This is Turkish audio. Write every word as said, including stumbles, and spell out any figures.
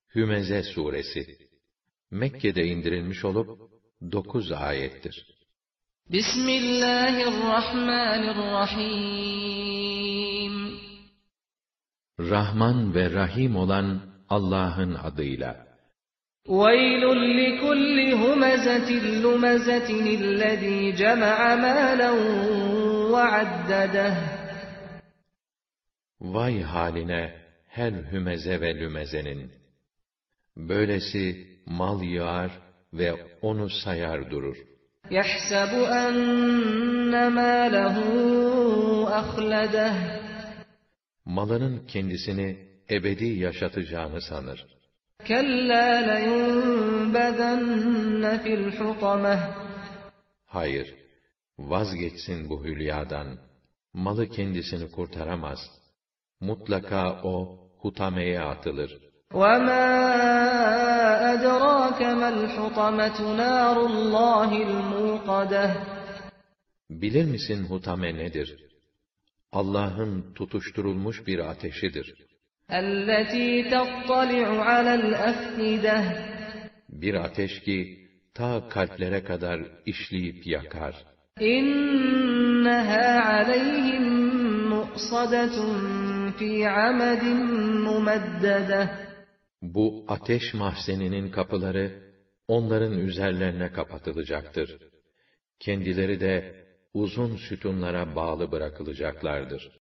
Hümeze suresi Mekke'de indirilmiş olup dokuz ayettir. Bismillahirrahmanirrahim. Rahman ve Rahim olan Allah'ın adıyla. وَيْلٌ لِكُلِّ هُمَزَةٍ لُمَزَةٍ الَّذ۪ي جَمَعَ مَالًا وَعَدَّدَهُ. Vay haline her hümeze ve lümezenin! Böylesi mal yığar ve onu sayar durur. يَحْسَبُ أَنَّ مَالَهُ أَخْلَدَهُ. Malının kendisini ebedi yaşatacağını sanır. كَلَّا لَيُنْبَذَنَّ فِي الْحُطَمَةِ. Hayır, vazgeçsin bu hülyadan. Malı kendisini kurtaramaz. Mutlaka o hutameye atılır. وَمَا أَدْرَاكَ مَا الْحُطَمَةُ نَارُ اللّٰهِ الْمُوقَدَةُ. Bilir misin hutame nedir? Allah'ın tutuşturulmuş bir ateşidir. الَّتِي تَطَّلِعُ عَلَى الْأَفْئِدَةِ. Bir ateş ki ta kalplere kadar işleyip yakar. إِنَّهَا عَلَيْهِمْ مُؤْصَدَةٌ فِي عَمَدٍ مُمَدَّدَةٍ. Bu ateş mahzeninin kapıları onların üzerlerine kapatılacaktır. Kendileri de uzun sütunlara bağlı bırakılacaklardır.